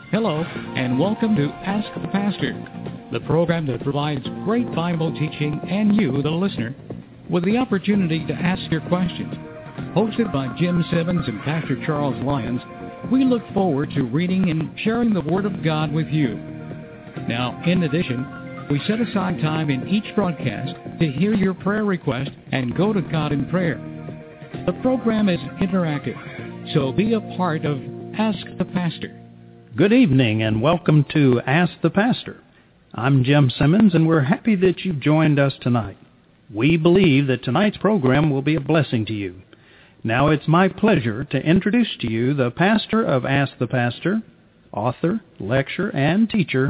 Hello, and welcome to Ask the Pastor, the program that provides great Bible teaching and you, the listener, with the opportunity to ask your questions. Hosted by Jim Simmons and Pastor Charles Lyons, we look forward to reading and sharing the Word of God with you. Now, in addition, we set aside time in each broadcast to hear your prayer request and go to God in prayer. The program is interactive, so be a part of Ask the Pastor. Good evening and welcome to Ask the Pastor. I'm Jim Simmons and we're happy that you've joined us tonight. We believe that tonight's program will be a blessing to you. Now it's my pleasure to introduce to you the pastor of Ask the Pastor, author, lecturer, and teacher,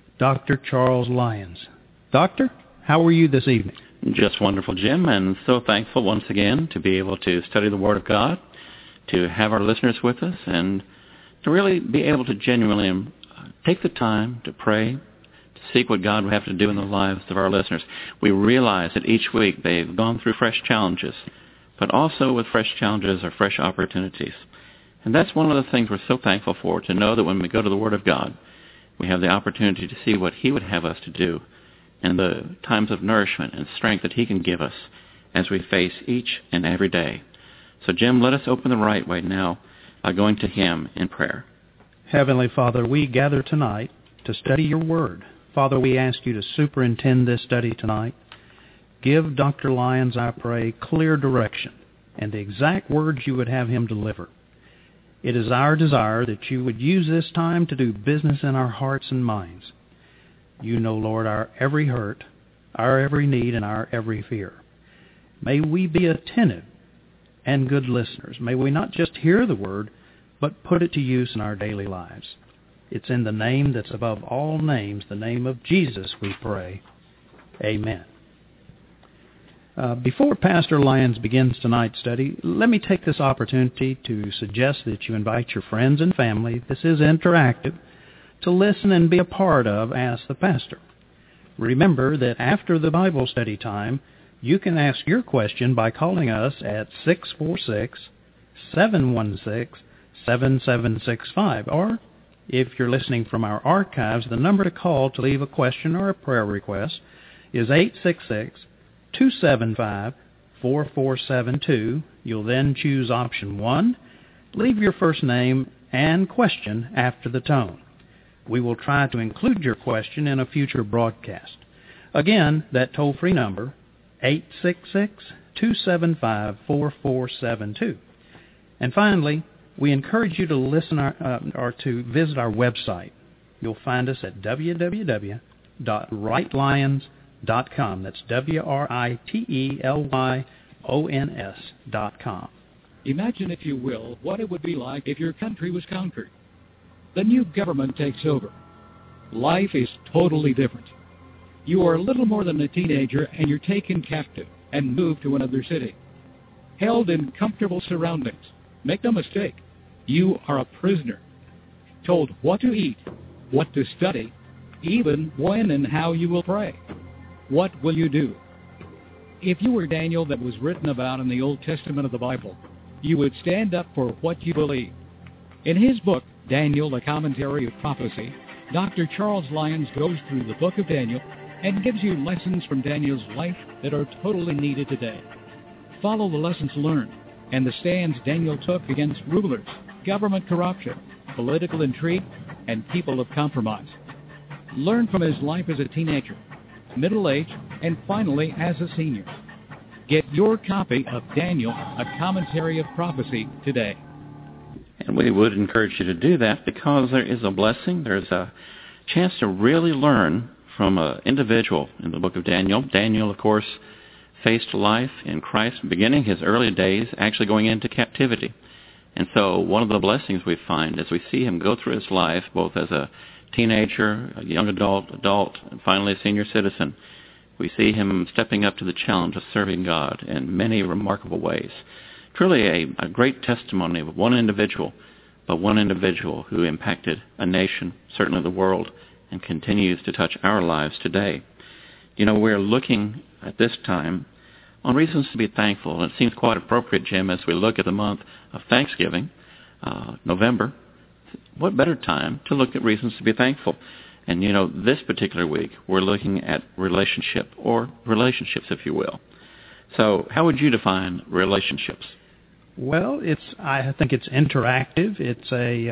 Dr. Charles Lyons. Doctor, how are you this evening? Just wonderful, Jim, and so thankful once again to be able to study the Word of God, to have our listeners with us, and to really be able to genuinely take the time to pray, to seek what God would have to do in the lives of our listeners. We realize that each week they've gone through fresh challenges, but also with fresh challenges are fresh opportunities. And that's one of the things we're so thankful for, to know that when we go to the Word of God, we have the opportunity to see what He would have us to do and the times of nourishment and strength that He can give us as we face each and every day. So, Jim, let us open the right way now by going to Him in prayer. Heavenly Father, we gather tonight to study your Word. Father, we ask you to superintend this study tonight. Give Dr. Lyons, I pray, clear direction and the exact words you would have him deliver. It is our desire that you would use this time to do business in our hearts and minds. You know, Lord, our every hurt, our every need, and our every fear. May we be attentive and good listeners. May we not just hear the Word, but put it to use in our daily lives. It's in the name that's above all names, the name of Jesus, we pray. Amen. Before Pastor Lyons begins tonight's study, let me take this opportunity to suggest that you invite your friends and family, this is interactive, to listen and be a part of Ask the Pastor. Remember that after the Bible study time, you can ask your question by calling us at 646-716-7765, or if you're listening from our archives, the number to call to leave a question or a prayer request is 866-275-4472. You'll then choose option 1. Leave your first name and question after the tone. We will try to include your question in a future broadcast. Again, that toll-free number, 866-275-4472. And finally, we encourage you to listen or to visit our website. You'll find us at www.writelyons.com. That's WRITELYONS.com. Imagine, if you will, what it would be like if your country was conquered. The new government takes over. Life is totally different. You are little more than a teenager and you're taken captive and moved to another city. Held in comfortable surroundings. Make no mistake, you are a prisoner. Told what to eat, what to study, even when and how you will pray. What will you do? If you were Daniel that was written about in the Old Testament of the Bible, you would stand up for what you believe. In his book, Daniel, a Commentary of Prophecy, Dr. Charles Lyons goes through the book of Daniel and gives you lessons from Daniel's life that are totally needed today. Follow the lessons learned and the stands Daniel took against rulers, government corruption, political intrigue, and people of compromise. Learn from his life as a teenager, middle age, and finally as a senior. Get your copy of Daniel, a Commentary of Prophecy today. And we would encourage you to do that because there is a blessing. There's a chance to really learn from an individual in the book of Daniel. Daniel, of course, faced life in Christ, beginning his early days, actually going into captivity. And so one of the blessings we find as we see him go through his life, both as a teenager, a young adult, and finally a senior citizen, we see him stepping up to the challenge of serving God in many remarkable ways. Truly a great testimony of one individual, but one individual who impacted a nation, certainly the world, and continues to touch our lives today. You know, we're looking at this time on reasons to be thankful, and it seems quite appropriate, Jim, as we look at the month of Thanksgiving, November, what better time to look at reasons to be thankful? And, this particular week, we're looking at relationship, or relationships, if you will. So how would you define relationships? Well, I think it's interactive. It's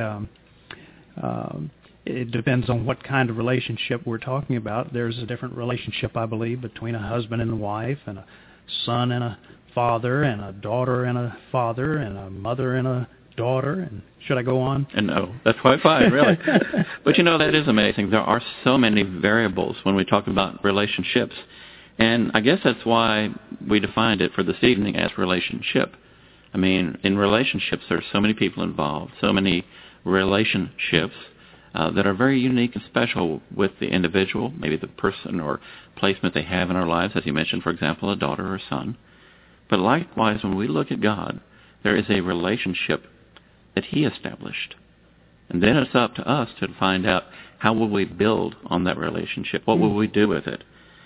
it depends on what kind of relationship we're talking about. There's a different relationship, I believe, between a husband and a wife, and a son and a father, and a daughter and a father, and a mother and a daughter. And should I go on? And no, that's quite fine, really. But that is amazing. There are so many variables when we talk about relationships. And I guess that's why we defined it for this evening as relationship. I mean, in relationships, there are so many people involved, so many relationships that are very unique and special with the individual, maybe the person or placement they have in our lives, as you mentioned, for example, a daughter or a son. But likewise, when we look at God, there is a relationship that He established. And then it's up to us to find out how will we build on that relationship. What will we do with it?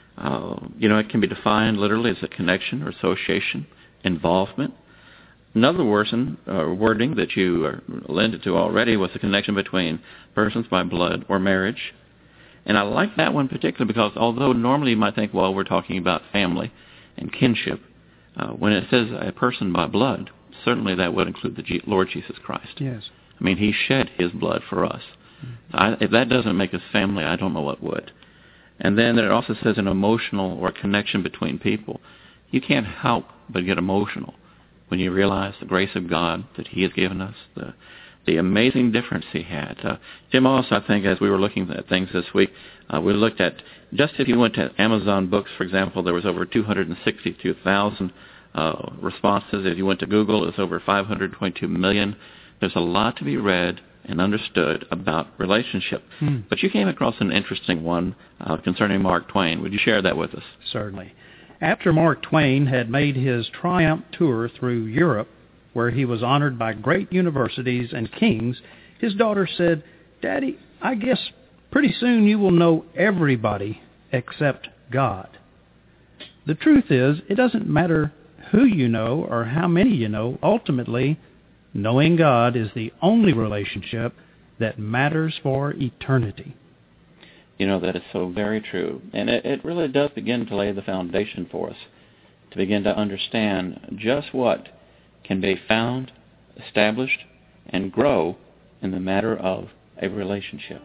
It can be defined literally as a connection or association, involvement. Another wording that you alluded to already was the connection between persons by blood or marriage. And I like that one particularly because although normally you might think, well, we're talking about family and kinship, when it says a person by blood, certainly that would include the Lord Jesus Christ. Yes. I mean, He shed His blood for us. If that doesn't make us family, I don't know what would. And then it also says an emotional or connection between people. You can't help but get emotional when you realize the grace of God that He has given us, the amazing difference He had. Jim, also, I think, as we were looking at things this week, we looked at, just if you went to Amazon Books, for example, there was over 262,000 responses. If you went to Google, it was over 522 million. There's a lot to be read and understood about relationship. But you came across an interesting one concerning Mark Twain. Would you share that with us? Certainly. After Mark Twain had made his triumph tour through Europe, where he was honored by great universities and kings, his daughter said, "Daddy, I guess pretty soon you will know everybody except God." The truth is, it doesn't matter who you know or how many you know. Ultimately, knowing God is the only relationship that matters for eternity. That is so very true. And it really does begin to lay the foundation for us to begin to understand just what can be found, established, and grow in the matter of a relationship.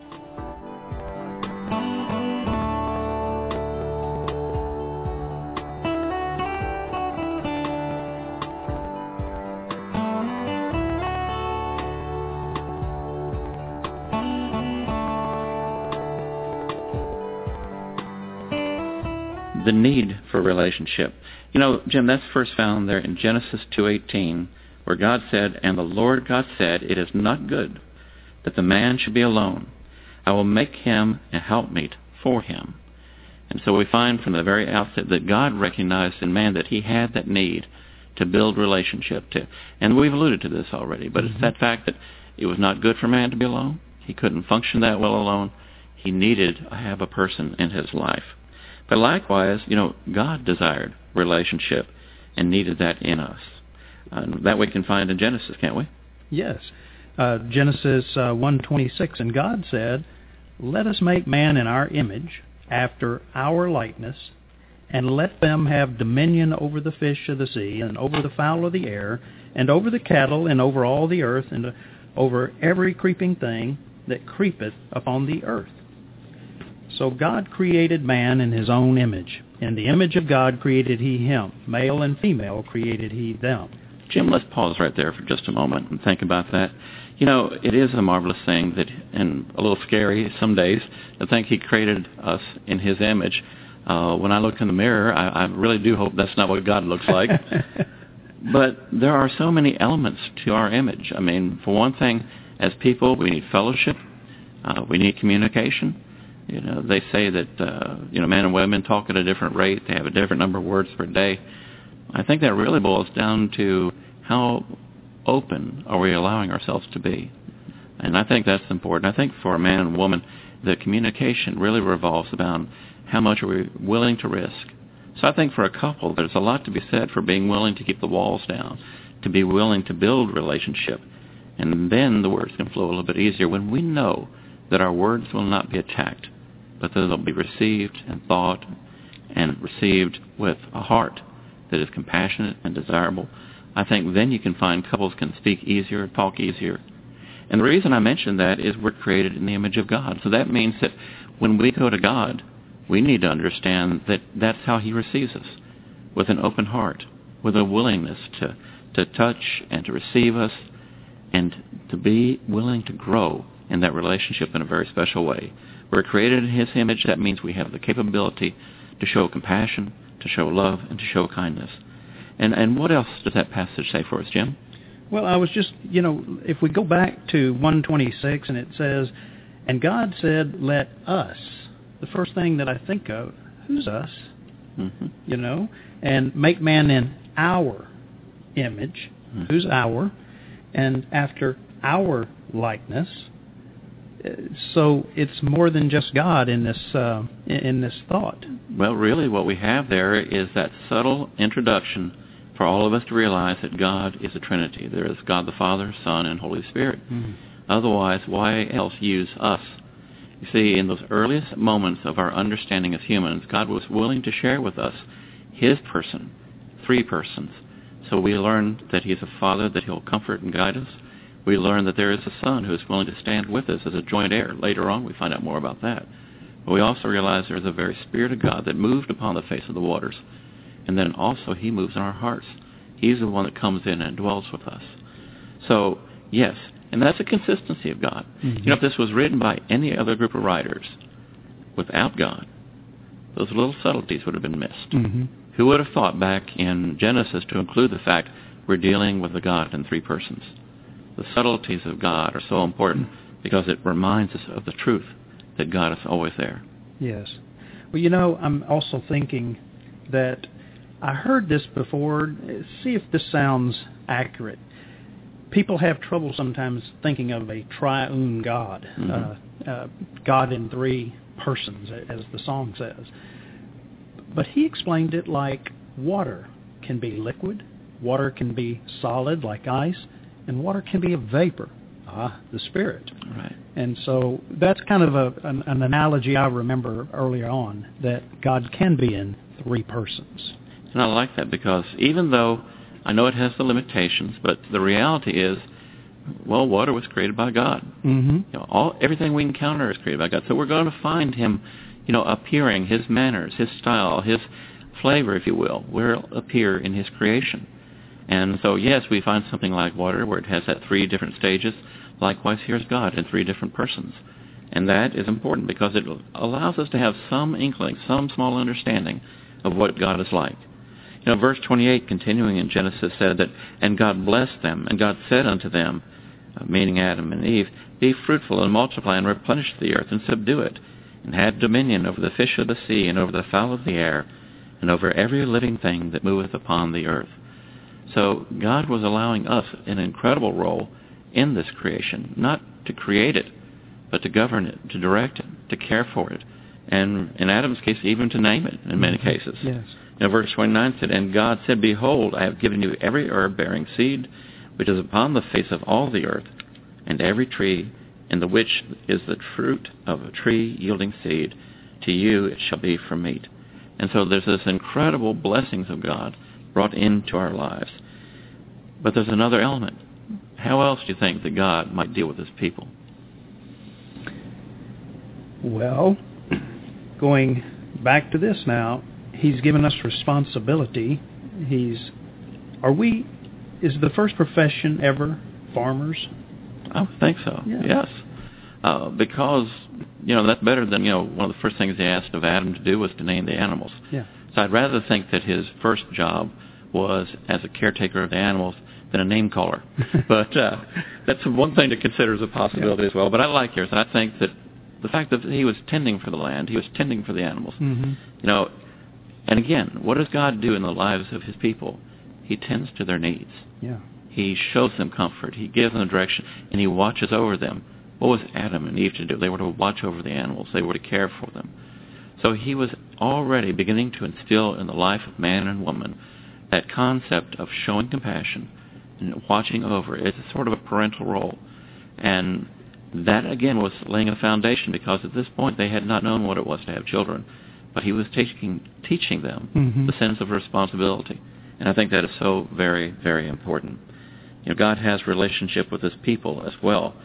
The need for relationship. Jim, that's first found there in Genesis 2:18, where God said, "And the Lord God said, it is not good that the man should be alone. I will make him a helpmeet for him." And so we find from the very outset that God recognized in man that he had that need to build relationship to. And we've alluded to this already, but it's that fact that it was not good for man to be alone. He couldn't function that well alone. He needed to have a person in his life. But likewise, God desired relationship and needed that in us. That we can find in Genesis, can't we? Yes. Genesis 1:26, and God said, "Let us make man in our image, after our likeness, and let them have dominion over the fish of the sea, and over the fowl of the air, and over the cattle, and over all the earth, and over every creeping thing that creepeth upon the earth." So God created man in His own image. In the image of God created He him. Male and female created He them. Jim, let's pause right there for just a moment and think about that. It is a marvelous thing and a little scary some days to think He created us in His image. When I look in the mirror, I really do hope that's not what God looks like. But there are so many elements to our image. I mean, for one thing, as people, we need fellowship. We need communication. They say that, men and women talk at a different rate. They have a different number of words per day. I think that really boils down to how open are we allowing ourselves to be. And I think that's important. I think for a man and woman, the communication really revolves about how much are we willing to risk. So I think for a couple, there's a lot to be said for being willing to keep the walls down, to be willing to build relationship. And then the words can flow a little bit easier when we know that our words will not be attacked, but that they'll be received and thought and received with a heart that is compassionate and desirable. I think then you can find couples can speak easier, talk easier. And the reason I mention that is we're created in the image of God. So that means that when we go to God, we need to understand that that's how he receives us, with an open heart, with a willingness to touch and to receive us, and to be willing to grow in that relationship in a very special way. We're created in his image. That means we have the capability to show compassion, to show love, and to show kindness. And what else does that passage say for us, Jim? Well, I was just, if we go back to 126 and it says, and God said, let us. The first thing that I think of, who's us? Mm-hmm. And make man in our image. Mm-hmm. Who's our? And after our likeness. So it's more than just God in this thought. Well, really what we have there is that subtle introduction for all of us to realize that God is a Trinity. There is God the Father, Son, and Holy Spirit. Mm-hmm. Otherwise, why else use us? You see, in those earliest moments of our understanding as humans, God was willing to share with us his person, three persons. So we learn that he is a Father, that he'll comfort and guide us. We learn that there is a Son who is willing to stand with us as a joint heir. Later on, we find out more about that. But we also realize there is a very Spirit of God that moved upon the face of the waters. And then also he moves in our hearts. He's the one that comes in and dwells with us. So, yes, and that's a consistency of God. Mm-hmm. If this was written by any other group of writers without God, those little subtleties would have been missed. Mm-hmm. Who would have thought back in Genesis to include the fact we're dealing with a God in three persons? The subtleties of God are so important because it reminds us of the truth that God is always there. Yes. Well, I'm also thinking that I heard this before. See if this sounds accurate. People have trouble sometimes thinking of a triune God, mm-hmm. God in three persons, as the song says. But he explained it like water can be liquid, water can be solid like ice, and water can be a vapor, the Spirit. Right. And so that's kind of an analogy I remember earlier on, that God can be in three persons. And I like that because even though I know it has the limitations, but the reality is, well, water was created by God. Mm-hmm. Everything we encounter is created by God. So we're going to find him, appearing, his manners, his style, his flavor, if you will appear in his creation. And so, yes, we find something like water where it has that three different stages. Likewise, here's God in three different persons. And that is important because it allows us to have some inkling, some small understanding of what God is like. Verse 28, continuing in Genesis, said that, and God blessed them, and God said unto them, meaning Adam and Eve, be fruitful and multiply and replenish the earth and subdue it, and have dominion over the fish of the sea and over the fowl of the air, and over every living thing that moveth upon the earth. So God was allowing us an incredible role in this creation, not to create it, but to govern it, to direct it, to care for it, and in Adam's case, even to name it in many cases. Yes. Verse 29 said, and God said, behold, I have given you every herb bearing seed, which is upon the face of all the earth, and every tree, in the which is the fruit of a tree yielding seed. To you it shall be for meat. And so there's this incredible blessings of God brought into our lives. But there's another element. How else do you think that God might deal with his people? Well, going back to this now, he's given us responsibility. Is the first profession ever farmers? I would think so, yes. Because, that's better than, one of the first things he asked of Adam to do was to name the animals. Yeah. So I'd rather think that his first job was as a caretaker of the animals than a name caller. But that's one thing to consider as a possibility as well. But I like yours. I think that the fact that he was tending for the land, he was tending for the animals. Mm-hmm. And again, what does God do in the lives of his people? He tends to their needs. Yeah. He shows them comfort. He gives them direction, and he watches over them. What was Adam and Eve to do? They were to watch over the animals. They were to care for them. So he was already beginning to instill in the life of man and woman that concept of showing compassion and watching over. It's sort of a parental role. And that, again, was laying a foundation, because at this point they had not known what it was to have children. But he was teaching them the sense of responsibility. And I think that is so very, very important. You know, God has relationship with his people as well.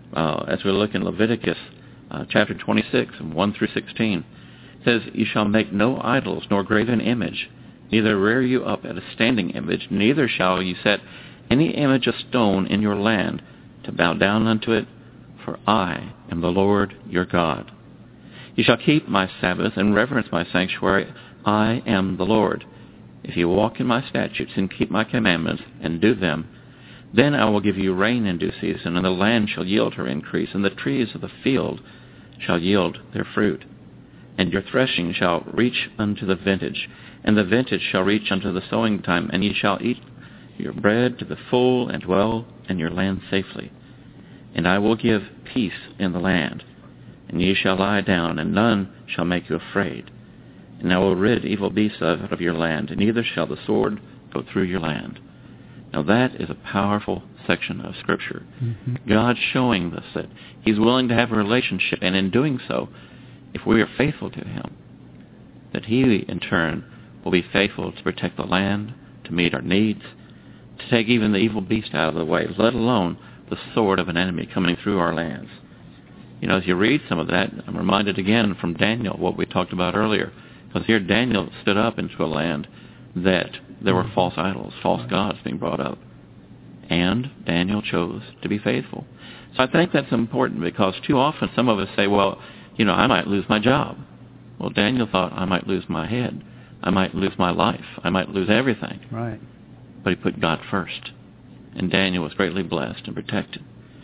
As we look in Leviticus chapter 26, 1 through 16, it says, "You shall make no idols, nor graven image, neither rear you up at a standing image, neither shall you set any image of stone in your land to bow down unto it, for I am the Lord your God. You shall keep my Sabbath and reverence my sanctuary. I am the Lord. If you walk in my statutes and keep my commandments and do them, then I will give you rain in due season, and the land shall yield her increase, and the trees of the field shall yield their fruit. And your threshing shall reach unto the vintage, and the vintage shall reach unto the sowing time, and ye shall eat your bread to the full, and dwell in your land safely. And I will give peace in the land, and ye shall lie down, and none shall make you afraid. And I will rid evil beasts out of your land, and neither shall the sword go through your land." Now that is a powerful section of Scripture. God showing us that he's willing to have a relationship, and in doing so, if we are faithful to him, that he in turn will be faithful to protect the land, to meet our needs, to take even the evil beast out of the way, let alone the sword of an enemy coming through our lands. You know, as you read some of that, I'm reminded again from Daniel, what we talked about earlier. Because here Daniel stood up into a land that there were false idols, false gods being brought up. And Daniel chose to be faithful. So I think that's important, because too often some of us say, well, you know, I might lose my job. Well, Daniel thought, I might lose my head. I might lose my life. I might lose everything. Right. But he put God first. And Daniel was greatly blessed and protected.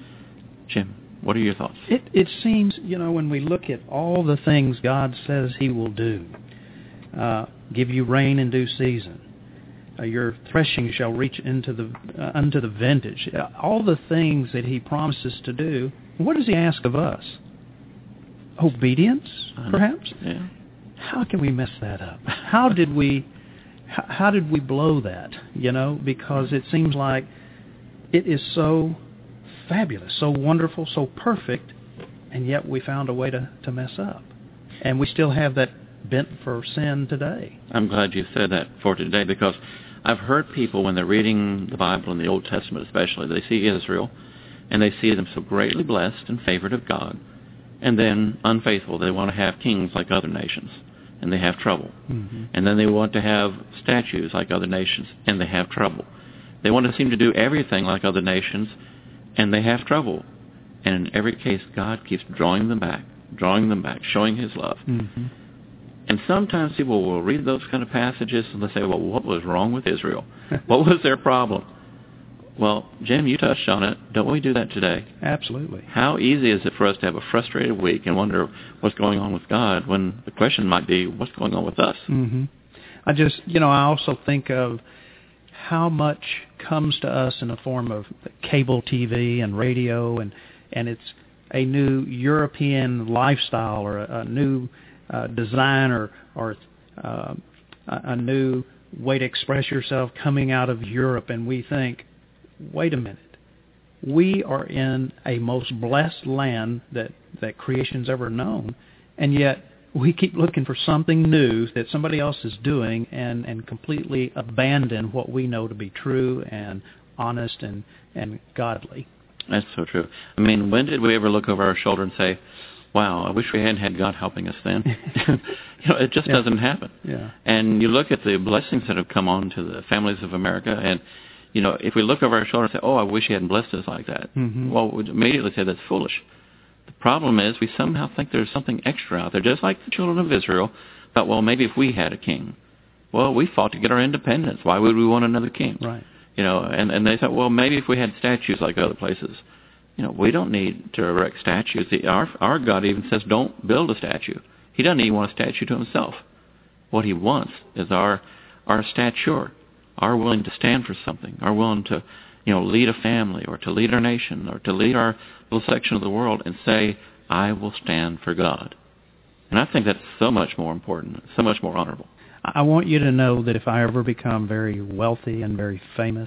Jim, what are your thoughts? It seems, you know, when we look at all the things God says he will do, give you rain in due season, your threshing shall reach unto the vintage, all the things that he promises to do, what does he ask of us? Obedience, perhaps? Yeah. How can we mess that up? How did we blow that? You know, because it seems like it is so fabulous, so wonderful, so perfect, and yet we found a way to mess up. And we still have that bent for sin today. I'm glad you said that for today, because I've heard people, when they're reading the Bible in the Old Testament especially, they see Israel, and they see them so greatly blessed and favored of God, and then unfaithful. They want to have kings like other nations, and they have trouble. And then they want to have statues like other nations, and they have trouble. They want to seem to do everything like other nations, and they have trouble. And in every case, God keeps drawing them back, showing his love. And sometimes people will read those kind of passages and they say, well, what was wrong with Israel? What was their problem? Well, Jim, you touched on it. Don't we do that today? Absolutely. How easy is it for us to have a frustrated week and wonder what's going on with God, when the question might be, what's going on with us? I also think of how much comes to us in the form of cable TV and radio, and it's a new European lifestyle, or a new design, or a new way to express yourself coming out of Europe, and we think, wait a minute, we are in a most blessed land that creation's ever known, and yet we keep looking for something new that somebody else is doing, and completely abandon what we know to be true and honest and godly. That's so true. I mean, when did we ever look over our shoulder and say, wow, I wish we hadn't had God helping us then? It just doesn't happen. Yeah. And you look at the blessings that have come on to the families of America, and if we look over our shoulder and say, oh, I wish he hadn't blessed us like that, well, we'd immediately say that's foolish. The problem is we somehow think there's something extra out there, just like the children of Israel thought, well, maybe if we had a king. Well, we fought to get our independence. Why would we want another king? Right. And they thought, well, maybe if we had statues like other places. We don't need to erect statues. Our God even says don't build a statue. He doesn't even want a statue to himself. What he wants is our stature, our willing to stand for something, our willing to lead a family, or to lead our nation, or to lead our little section of the world, and say, I will stand for God. And I think that's so much more important, so much more honorable. I want you to know that if I ever become very wealthy and very famous,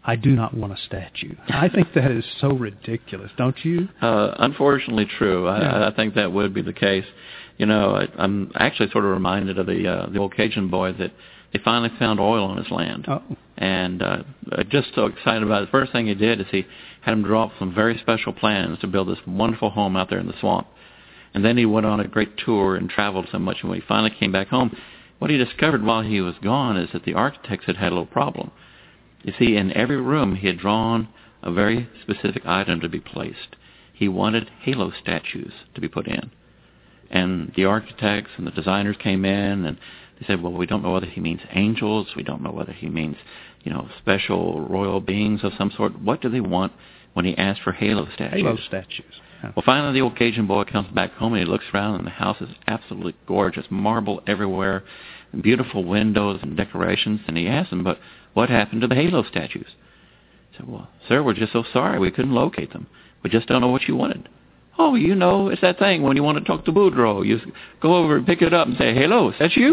I do not want a statue. I think that is so ridiculous, don't you? Unfortunately true. I think that would be the case. You know, I'm actually sort of reminded of the old Cajun boy that they finally found oil on his land. Oh. And just so excited about it. The first thing he did is he had him draw up some very special plans to build this wonderful home out there in the swamp. And then he went on a great tour and traveled so much. And when he finally came back home, what he discovered while he was gone is that the architects had a little problem. You see, in every room he had drawn a very specific item to be placed. He wanted halo statues to be put in. And the architects and the designers came in and they said, well, we don't know whether he means angels. We don't know whether he means, special royal beings of some sort. What do they want when he asked for halo statues? Halo statues. Huh. Well, finally the old Cajun boy comes back home and he looks around and the house is absolutely gorgeous. Marble everywhere, beautiful windows and decorations. And he asks him, but what happened to the halo statues? He said, well, sir, we're just so sorry we couldn't locate them. We just don't know what you wanted. Oh, it's that thing when you want to talk to Boudreaux. You go over and pick it up and say, hello, is that you?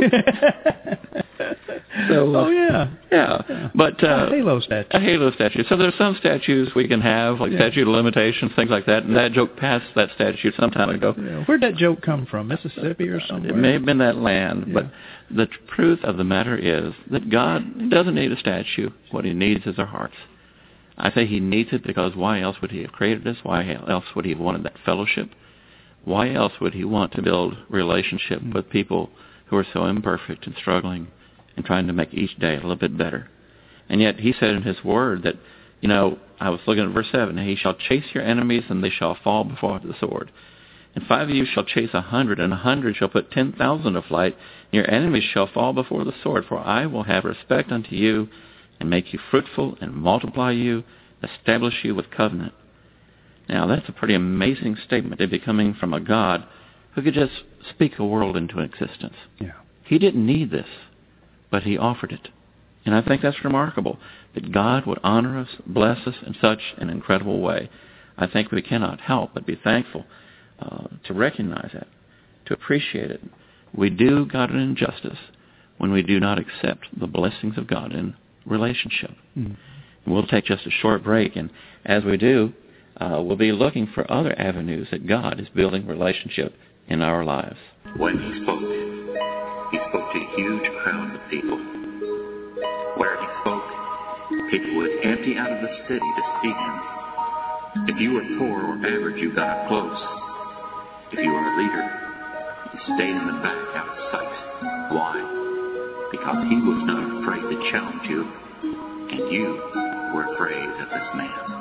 Yeah. But a halo statue. A halo statue. So there's some statues we can have, like statute of limitations, things like that. And that joke passed that statute some time ago. Yeah. Where'd that joke come from? Mississippi or somewhere? It may have been that land. Yeah. But the truth of the matter is that God doesn't need a statue. What he needs is our hearts. I say he needs it because why else would he have created us? Why else would he have wanted that fellowship? Why else would he want to build relationship with people who are so imperfect and struggling and trying to make each day a little bit better? And yet he said in his word that, I was looking at verse 7, he shall chase your enemies and they shall fall before the sword. And 5 of you shall chase 100, and 100 shall put 10,000 to flight, and your enemies shall fall before the sword. For I will have respect unto you, and make you fruitful, and multiply you, establish you with covenant. Now, that's a pretty amazing statement to be coming from a God who could just speak a world into existence. Yeah. He didn't need this, but he offered it. And I think that's remarkable, that God would honor us, bless us in such an incredible way. I think we cannot help but be thankful to recognize that, to appreciate it. We do God an injustice when we do not accept the blessings of God in relationship. We'll take just a short break, and as we do, we'll be looking for other avenues that God is building relationship in our lives. When he spoke to huge crowds of people. Where he spoke, people would empty out of the city to see him. If you were poor or average, you got up close. If you were a leader, you stayed in the back out of sight. Why? Because he was not afraid to challenge you, and you were afraid of this man.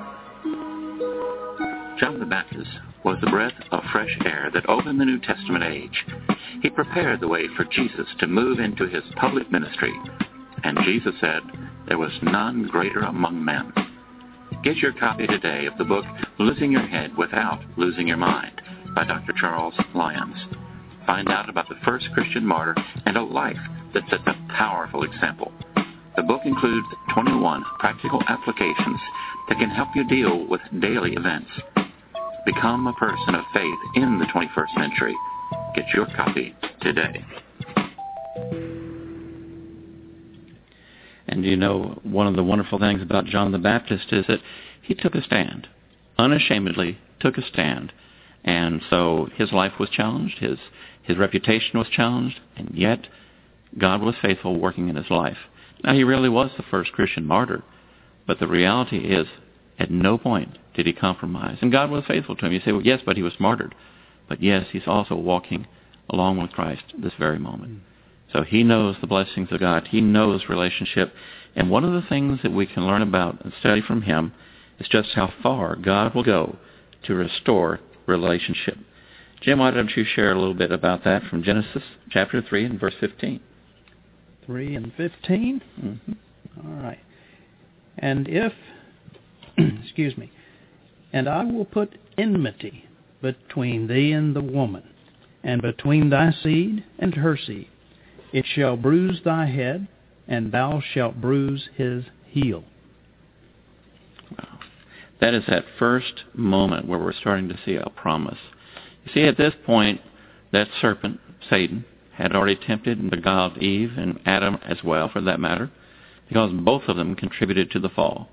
John the Baptist was the breath of fresh air that opened the New Testament age. He prepared the way for Jesus to move into his public ministry, and Jesus said, there was none greater among men. Get your copy today of the book Losing Your Head Without Losing Your Mind by Dr. Charles Lyons. Find out about the first Christian martyr and a life that sets a powerful example. The book includes 21 practical applications that can help you deal with daily events. Become a person of faith in the 21st century. Get your copy today. And one of the wonderful things about John the Baptist is that he took a stand, unashamedly took a stand. And so his life was challenged, his reputation was challenged, and yet God was faithful working in his life. Now, he really was the first Christian martyr, but the reality is, at no point did he compromise. And God was faithful to him. You say, well, yes, but he was martyred. But yes, he's also walking along with Christ this very moment. So he knows the blessings of God. He knows relationship. And one of the things that we can learn about and study from him is just how far God will go to restore relationship. Jim, why don't you share a little bit about that from Genesis chapter 3 and verse 15. 3 and 15? Mm-hmm. All right. And if, and I will put enmity between thee and the woman, and between thy seed and her seed. It shall bruise thy head, and thou shalt bruise his heel. Wow. That is that first moment where we're starting to see a promise. You see, at this point, that serpent, Satan, had already tempted and beguiled Eve and Adam as well, for that matter, because both of them contributed to the fall.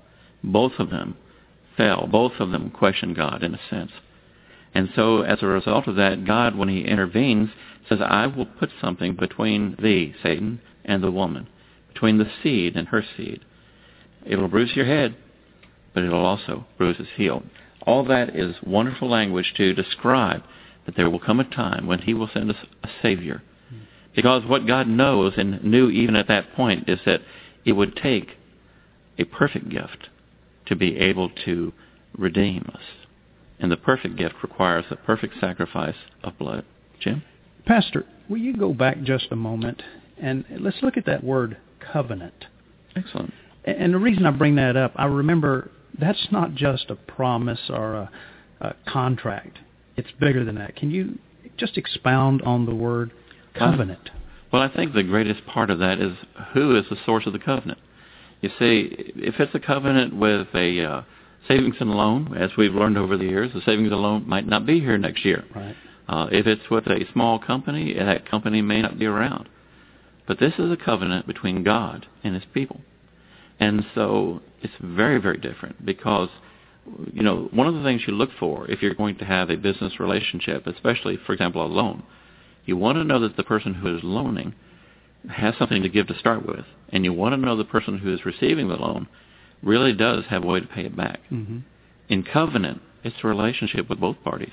both of them fell. Both of them questioned God in a sense. And so as a result of that, God, when he intervenes, says, I will put something between thee, Satan, and the woman, between the seed and her seed. It will bruise your head, but it will also bruise his heel. All that is wonderful language to describe that there will come a time when he will send us a Savior. Because what God knows and knew even at that point is that it would take a perfect gift to be able to redeem us. And the perfect gift requires a perfect sacrifice of blood. Jim? Pastor, will you go back just a moment and let's look at that word covenant. Excellent. And the reason I bring that up, I remember that's not just a promise or a contract. It's bigger than that. Can you just expound on the word covenant? Well, I think the greatest part of that is who is the source of the covenant. You see, if it's a covenant with a savings and loan, as we've learned over the years, the savings and loan might not be here next year. Right. If it's with a small company, that company may not be around. But this is a covenant between God and his people. And so it's very, very different because, you know, one of the things you look for if you're going to have a business relationship, especially, for example, a loan, you want to know that the person who is loaning has something to give to start with. And you want to know the person who is receiving the loan really does have a way to pay it back. Mm-hmm. In covenant, it's a relationship with both parties.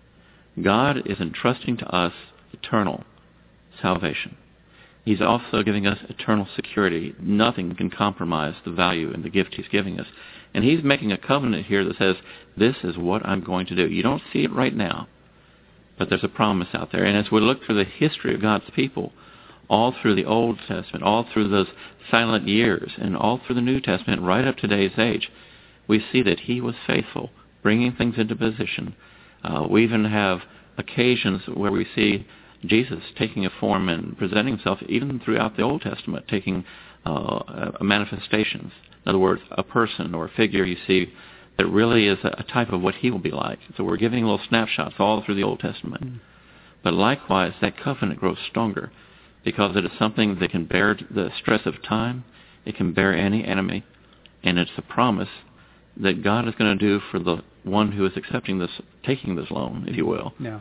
God is entrusting to us eternal salvation. He's also giving us eternal security. Nothing can compromise the value and the gift he's giving us. And he's making a covenant here that says, this is what I'm going to do. You don't see it right now, but there's a promise out there. And as we look through the history of God's people, all through the Old Testament, all through those silent years, and all through the New Testament, right up to today's age, we see that he was faithful, bringing things into position. We even have occasions where we see Jesus taking a form and presenting himself, even throughout the Old Testament, taking manifestations. In other words, a person or a figure you see that really is a type of what he will be like. So we're giving little snapshots all through the Old Testament. Mm. But likewise, that covenant grows stronger because it is something that can bear the stress of time. It can bear any enemy. And it's a promise that God is going to do for the one who is accepting this, taking this loan, if you will. Yeah.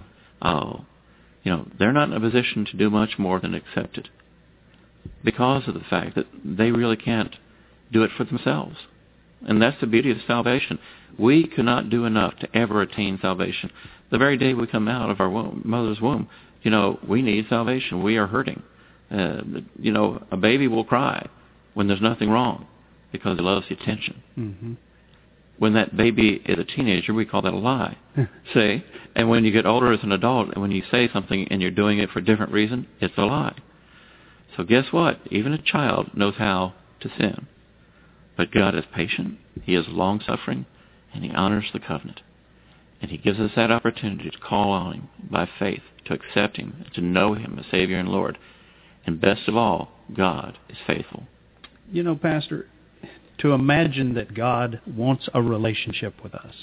You know, they're not in a position to do much more than accept it because of the fact that they really can't do it for themselves. And that's the beauty of salvation. We cannot do enough to ever attain salvation. The very day we come out of our mother's womb, you know, we need salvation. We are hurting. You know, a baby will cry when there's nothing wrong because it loves the attention. Mm-hmm. When that baby is a teenager, we call that a lie. See? And when you get older as an adult, and when you say something and you're doing it for a different reason, it's a lie. So guess what? Even a child knows how to sin. But God is patient, he is long-suffering, and he honors the covenant. And he gives us that opportunity to call on him by faith, to accept him, to know him as Savior and Lord. And best of all, God is faithful. You know, Pastor, to imagine that God wants a relationship with us,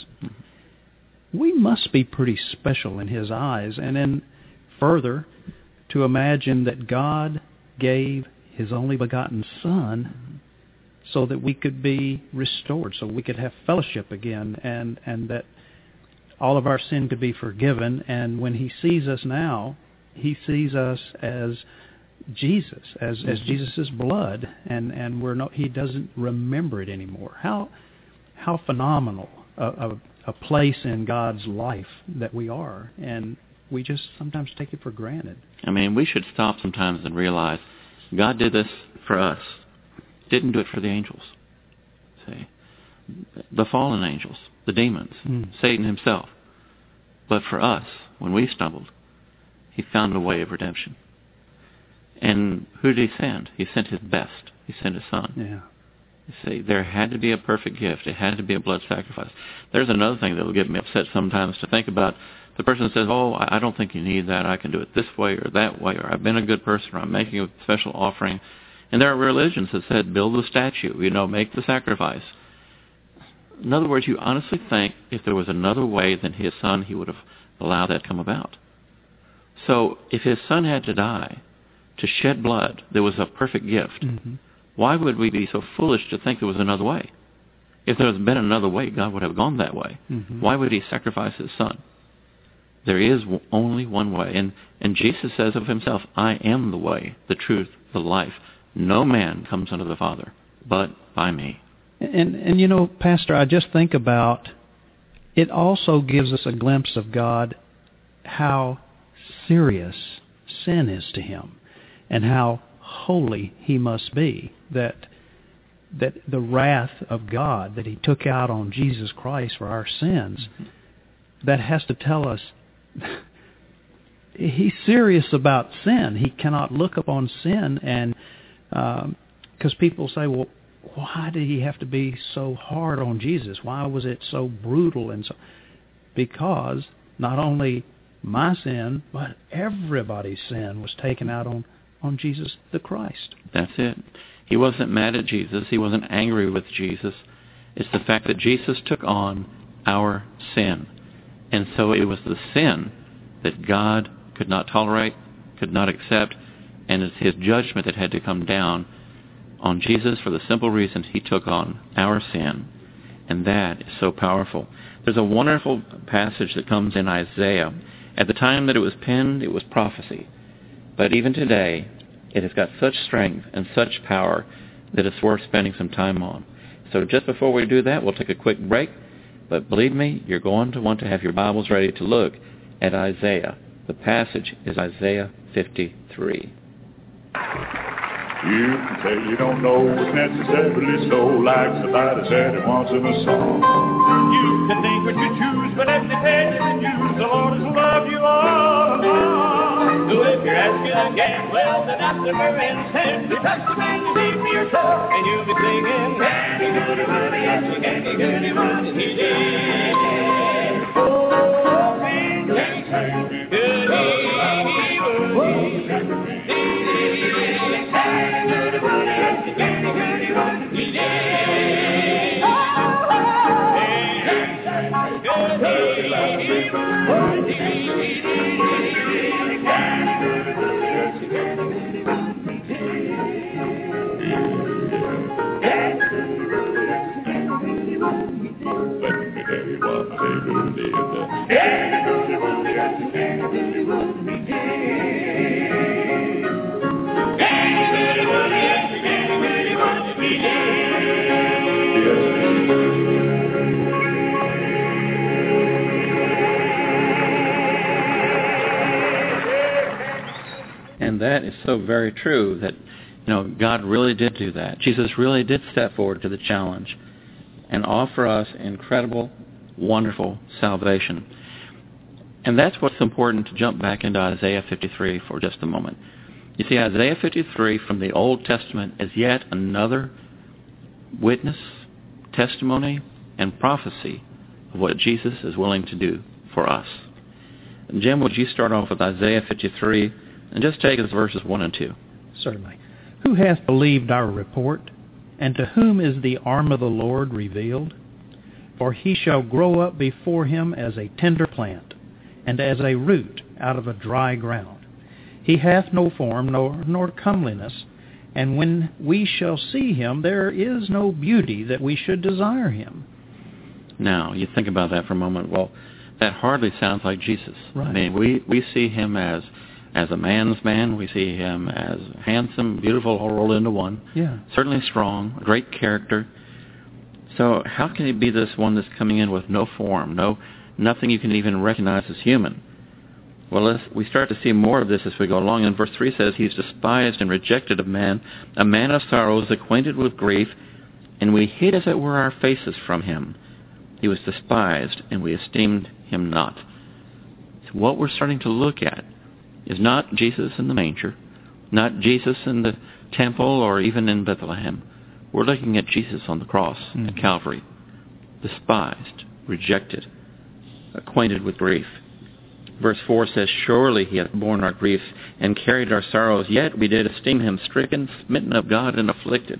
we must be pretty special in his eyes. And then further, to imagine that God gave his only begotten Son so that we could be restored, so we could have fellowship again, and that all of our sin could be forgiven. And when he sees us now, he sees us as Jesus, as Jesus' blood, and he doesn't remember it anymore. How phenomenal a place in God's life that we are, and we just sometimes take it for granted. I mean, we should stop sometimes and realize God did this for us. Didn't do it for the angels. See, the fallen angels, the demons, Satan himself. But for us, when we stumbled, he found a way of redemption. And who did he send? He sent his best. He sent his Son. Yeah. You see, there had to be a perfect gift. It had to be a blood sacrifice. There's another thing that will get me upset sometimes to think about. The person says, oh, I don't think you need that. I can do it this way or that way, or I've been a good person, or I'm making a special offering. And there are religions that said, build the statue, make the sacrifice. In other words, you honestly think if there was another way than his Son, he would have allowed that to come about. So if his Son had to die, to shed blood, there was a perfect gift. Mm-hmm. Why would we be so foolish to think there was another way? If there had been another way, God would have gone that way. Mm-hmm. Why would he sacrifice his son? There is only one way. And Jesus says of himself, I am the way, the truth, the life. No man comes unto the Father but by me. And you know, Pastor, I just think about, it also gives us a glimpse of God, how serious sin is to him and how holy he must be, that the wrath of God that he took out on Jesus Christ for our sins, that has to tell us he's serious about sin. He cannot look upon sin, and because people say, well, why did he have to be so hard on Jesus? Why was it so brutal? And so, because not only my sin, but everybody's sin was taken out on Jesus the Christ. That's it. He wasn't mad at Jesus. He wasn't angry with Jesus. It's the fact that Jesus took on our sin. And so it was the sin that God could not tolerate, could not accept, and it's his judgment that had to come down on Jesus for the simple reason he took on our sin. And that is so powerful. There's a wonderful passage that comes in Isaiah. At the time that it was penned, it was prophecy. But even today, it has got such strength and such power that it's worth spending some time on. So just before we do that, we'll take a quick break. But believe me, you're going to want to have your Bibles ready to look at Isaiah. The passage is Isaiah 53. You can say you don't know what's necessarily so, like somebody said it once in a song. You can think what you choose, but every page in the news, the Lord has loved you all along. So if you're asking again, well, then that's the very intent. You touch the man you need for your soul, and you'll be singing, Candy Goody Woody, yes, you Candy Goody Woody, he did. Oh, Candy Goody Woody, And that is so very true that, God really did do that. Jesus really did step forward to the challenge and offer us incredible, wonderful salvation. And that's what's important to jump back into Isaiah 53 for just a moment. You see, Isaiah 53 from the Old Testament is yet another witness, testimony, and prophecy of what Jesus is willing to do for us. And Jim, would you start off with Isaiah 53 and just take us verses 1 and 2? Certainly. Who hath believed our report? And to whom is the arm of the Lord revealed? For he shall grow up before him as a tender plant, and as a root out of a dry ground. He hath no form nor comeliness, and when we shall see him, there is no beauty that we should desire him. Now, you think about that for a moment. Well, that hardly sounds like Jesus. Right. I mean, we see him as a man's man. We see him as handsome, beautiful, all rolled into one. Yeah. Certainly strong, a great character. So how can he be this one that's coming in with no form, nothing you can even recognize as human? Well, we start to see more of this as we go along. And verse 3 says, he's despised and rejected of man, a man of sorrows, acquainted with grief, and we hid as it were our faces from him. He was despised, and we esteemed him not. So what we're starting to look at is not Jesus in the manger, not Jesus in the temple or even in Bethlehem. We're looking at Jesus on the cross at Calvary, despised, rejected, acquainted with grief. Verse 4 says, surely he hath borne our griefs and carried our sorrows, yet we did esteem him stricken, smitten of God, and afflicted.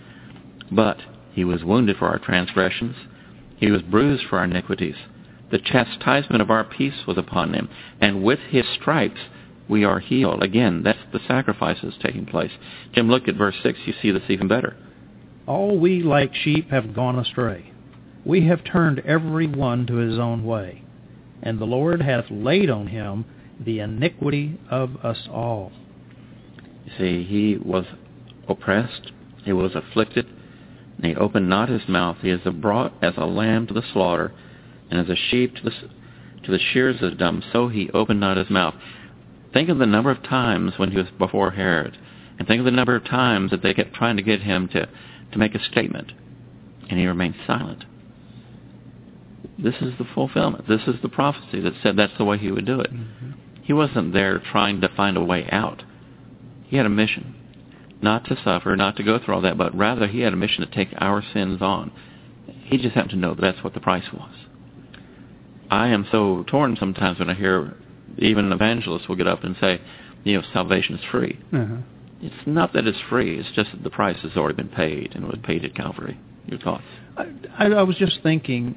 But he was wounded for our transgressions, he was bruised for our iniquities. The chastisement of our peace was upon him, and with his stripes we are healed. Again, that's the sacrifices taking place. Jim, look at verse 6. You see this even better. All we like sheep have gone astray. We have turned every one to his own way, and the Lord hath laid on him the iniquity of us all. You see, he was oppressed, he was afflicted, and he opened not his mouth. He is brought as a lamb to the slaughter, and as a sheep to the shears is dumb, so he opened not his mouth. Think of the number of times when he was before Herod, and think of the number of times that they kept trying to get him to make a statement, and he remained silent. This is the fulfillment. This is the prophecy that said that's the way he would do it. Mm-hmm. He wasn't there trying to find a way out. He had a mission, not to suffer, not to go through all that, but rather he had a mission to take our sins on. He just happened to know that that's what the price was. I am so torn sometimes when I hear even evangelists will get up and say, salvation is free. Uh-huh. It's not that it's free. It's just that the price has already been paid, and it was paid at Calvary. Your thoughts? I was just thinking,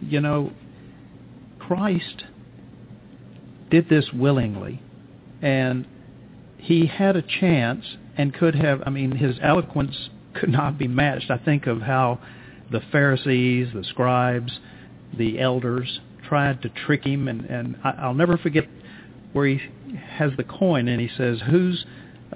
Christ did this willingly, and he had a chance and could have, his eloquence could not be matched. I think of how the Pharisees, the scribes, the elders tried to trick him, and I'll never forget where he has the coin, and he says, whose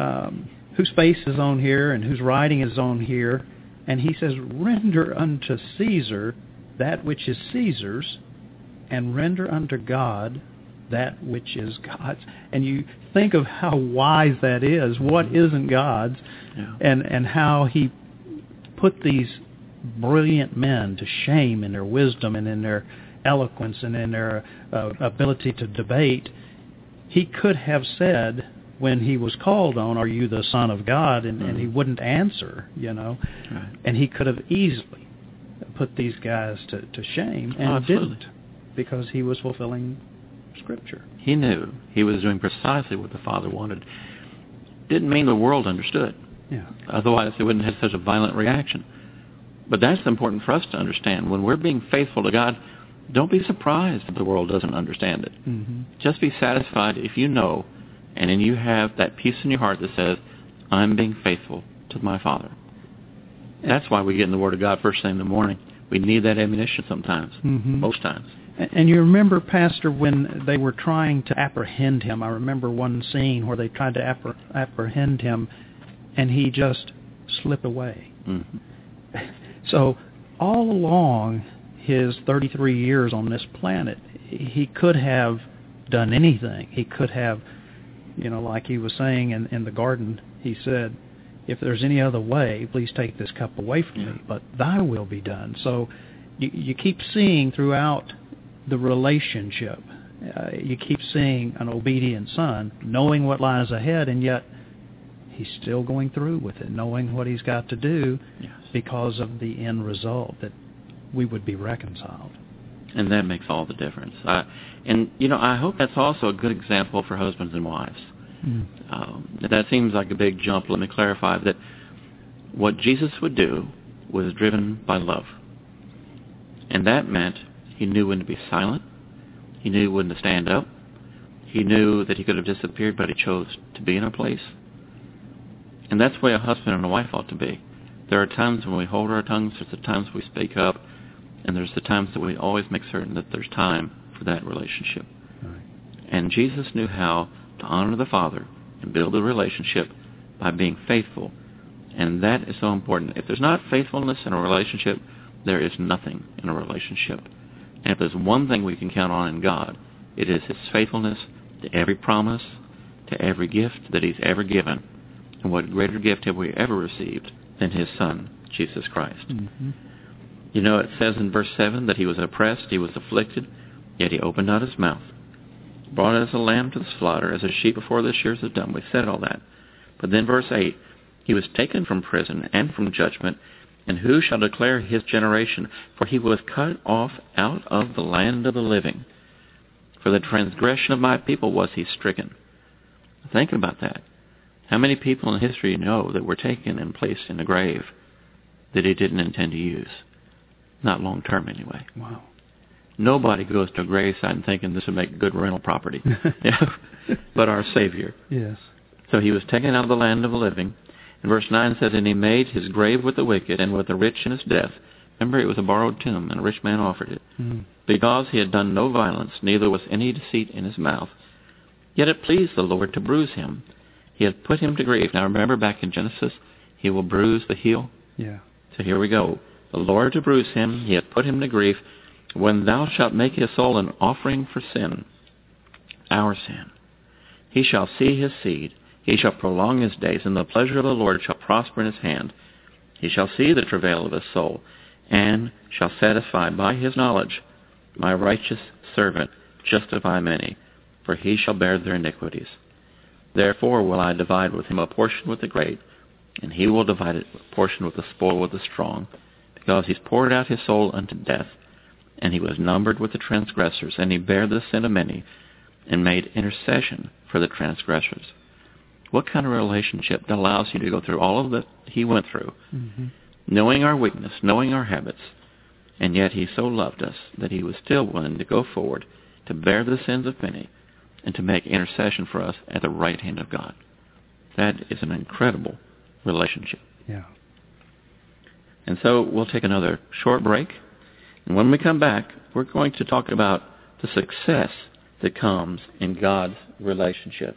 face is on here and whose writing is on here? And he says, render unto Caesar that which is Caesar's, and render unto God that which is God's. And you think of how wise that is, what isn't God's, and how he put these brilliant men to shame in their wisdom and in their eloquence and in their ability to debate. He could have said, when he was called on, are you the Son of God? And he wouldn't answer, Right. And he could have easily put these guys to shame, and didn't, because he was fulfilling Scripture. He knew he was doing precisely what the Father wanted. Didn't mean the world understood. Yeah. Otherwise, they wouldn't have such a violent reaction. But that's important for us to understand. When we're being faithful to God, don't be surprised if the world doesn't understand it. Mm-hmm. Just be satisfied if you know, and then you have that peace in your heart that says, I'm being faithful to my Father. That's why we get in the Word of God first thing in the morning. We need that ammunition sometimes, most times. And you remember, Pastor, when they were trying to apprehend him, I remember one scene where they tried to apprehend him, and he just slipped away. Mm-hmm. So all along his 33 years on this planet, he could have done anything. He could have, like he was saying in the garden, he said, if there's any other way, please take this cup away from me, but thy will be done. So you keep seeing throughout the relationship, you keep seeing an obedient son, knowing what lies ahead, and yet he's still going through with it, knowing what he's got to do because of the end result, that we would be reconciled. And that makes all the difference. I hope that's also a good example for husbands and wives. That seems like a big jump. Let me clarify that what Jesus would do was driven by love. And that meant he knew when to be silent. He knew when to stand up. He knew that he could have disappeared, but he chose to be in a place. And that's the way a husband and a wife ought to be. There are times when we hold our tongues, there's the times we speak up, and there's the times that we always make certain that there's time for that relationship. Right. And Jesus knew how to honor the Father and build a relationship by being faithful. And that is so important. If there's not faithfulness in a relationship, there is nothing in a relationship. And if there's one thing we can count on in God, it is His faithfulness to every promise, to every gift that He's ever given. And what greater gift have we ever received than His Son, Jesus Christ? Mm-hmm. It says in verse 7 that He was oppressed, He was afflicted, yet He opened not His mouth. Brought as a lamb to the slaughter, as a sheep before the shears is dumb. We said all that. But then verse 8, He was taken from prison and from judgment, and who shall declare His generation? For He was cut off out of the land of the living. For the transgression of my people was He stricken. Think about that. How many people in history know that were taken and placed in a grave that He didn't intend to use? Not long term, anyway. Wow. Nobody goes to a gravesite thinking this would make good rental property. But our Savior. Yes. So He was taken out of the land of the living, And verse 9 says, and he made his grave with the wicked and with the rich in his death. Remember, it was a borrowed tomb, and a rich man offered it. Because he had done no violence, neither was any deceit in his mouth. Yet it pleased the Lord to bruise him. He had put him to grief. Now remember back in Genesis, he will bruise the heel. Yeah. So here we go. The Lord to bruise him, he hath put him to grief. When thou shalt make his soul an offering for sin, our sin, he shall see his seed. He shall prolong his days, and the pleasure of the Lord shall prosper in his hand. He shall see the travail of his soul, and shall satisfy by his knowledge. My righteous servant justify many, for he shall bear their iniquities. Therefore will I divide with him a portion with the great, and he will divide a portion with the spoil with the strong, because he's poured out his soul unto death, and he was numbered with the transgressors, and he bare the sin of many, and made intercession for the transgressors. What kind of relationship that allows you to go through all of that he went through, knowing our weakness, knowing our habits, and yet he so loved us that he was still willing to go forward to bear the sins of many and to make intercession for us at the right hand of God. That is an incredible relationship. Yeah. And so we'll take another short break, and when we come back, we're going to talk about the success that comes in God's relationship.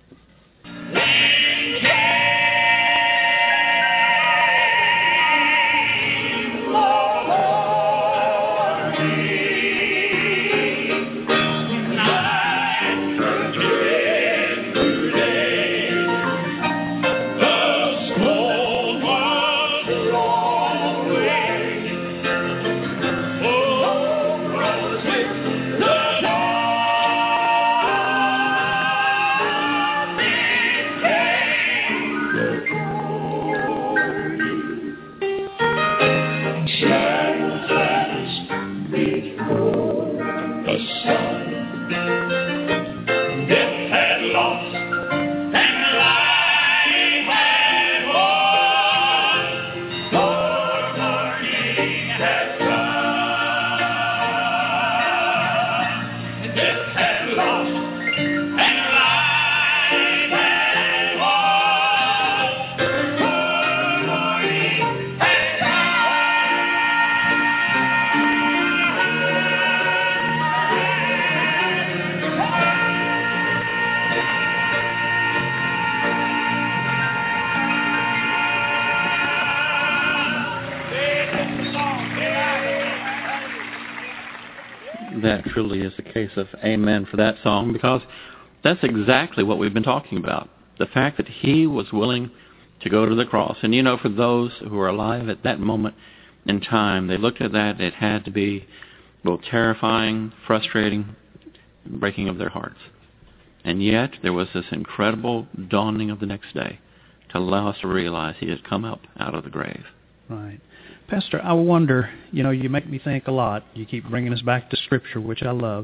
That truly is the case of amen for that song, because that's exactly what we've been talking about. The fact that he was willing to go to the cross. And you know, for those who are alive at that moment in time, they looked at that, it had to be both terrifying, frustrating, and breaking of their hearts. And yet, there was this incredible dawning of the next day to allow us to realize he had come up out of the grave. Right. Pastor, I wonder, you make me think a lot. You keep bringing us back to Scripture, which I love.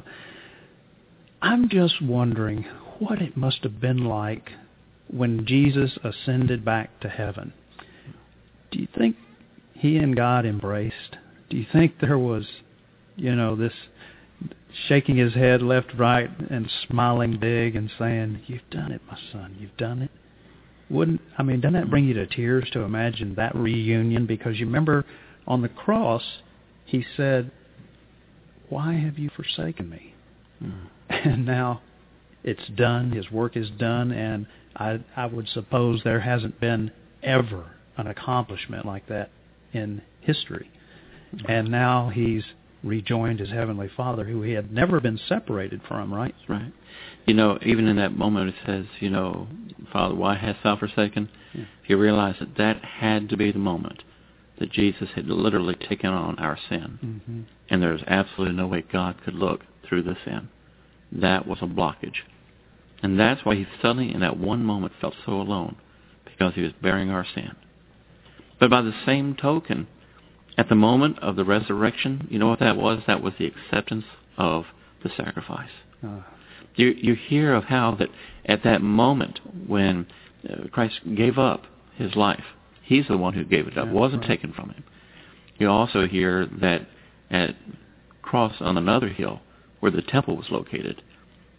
I'm just wondering what it must have been like when Jesus ascended back to heaven. Do you think he and God embraced? Do you think there was, this shaking his head left, right, and smiling big and saying, "You've done it, my son, you've done it"? Doesn't that bring you to tears to imagine that reunion? Because you remember on the cross, he said, "Why have you forsaken me?" And now it's done, his work is done, and I would suppose there hasn't been ever an accomplishment like that in history. And now he's rejoined his Heavenly Father, who he had never been separated from, right? That's right. Even in that moment it says, "Father, why hast thou forsaken?" Yeah. He realized that had to be the moment that Jesus had literally taken on our sin. Mm-hmm. And there's absolutely no way God could look through the sin. That was a blockage. And that's why he suddenly, in that one moment, felt so alone, because he was bearing our sin. But by the same token, at the moment of the resurrection, you know what that was? That was the acceptance of the sacrifice. You hear of how that at that moment when Christ gave up his life, he's the one who gave it up. It wasn't taken from him. You also hear that at cross on another hill where the temple was located,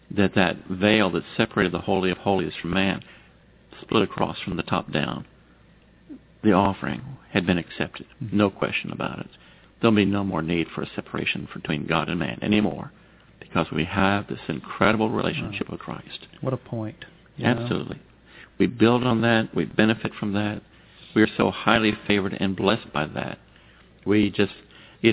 that veil that separated the Holy of Holies from man split across from the top down. the offering had been accepted. No question about it. There'll be no more need for a separation between God and man anymore, because we have this incredible relationship with Christ. What a point. Absolutely. We build on that. We benefit from that. We are so highly favored and blessed by that. We just, you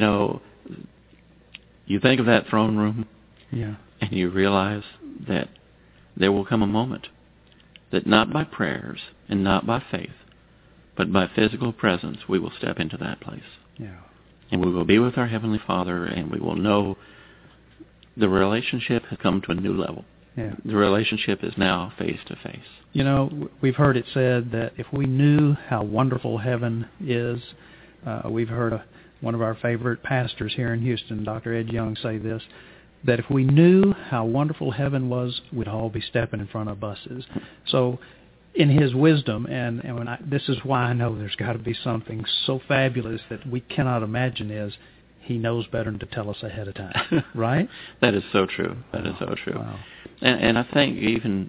think of that throne room, and you realize that there will come a moment that not by prayers and not by faith, but by physical presence, we will step into that place. Yeah. And we will be with our Heavenly Father, and we will know the relationship has come to a new level. Yeah. The relationship is now face to face. We've heard it said that if we knew how wonderful heaven is, we've heard one of our favorite pastors here in Houston, Dr. Ed Young, say this, that if we knew how wonderful heaven was, we'd all be stepping in front of buses. So in his wisdom, and this is why I know there's got to be something so fabulous that we cannot imagine, is he knows better than to tell us ahead of time, right? That is so true. That is so true. Wow. And I think even,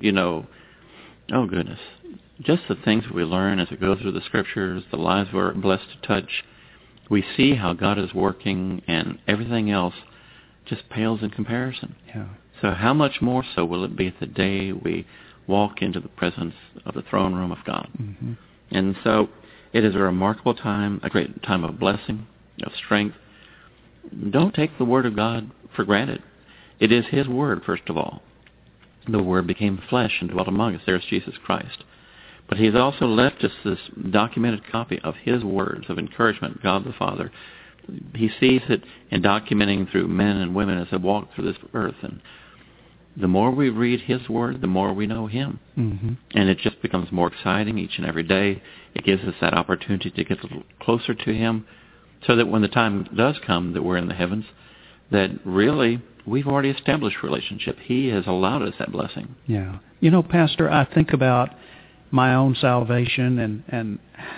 oh goodness, just the things we learn as we go through the Scriptures, the lives we're blessed to touch, we see how God is working, and everything else just pales in comparison. Yeah. So how much more so will it be the day we walk into the presence of the throne room of God? Mm-hmm. And so it is a remarkable time, a great time of blessing, of strength. Don't take the Word of God for granted. It is His Word, first of all. The Word became flesh and dwelt among us. There's Jesus Christ. But He's also left us this documented copy of His words of encouragement, God the Father. He sees it in documenting through men and women as they walk through this earth. And the more we read His Word, the more we know Him. Mm-hmm. And it just becomes more exciting each and every day. It gives us that opportunity to get a little closer to Him, so that when the time does come that we're in the heavens, that really we've already established relationship. He has allowed us that blessing. Yeah. Pastor, I think about my own salvation, and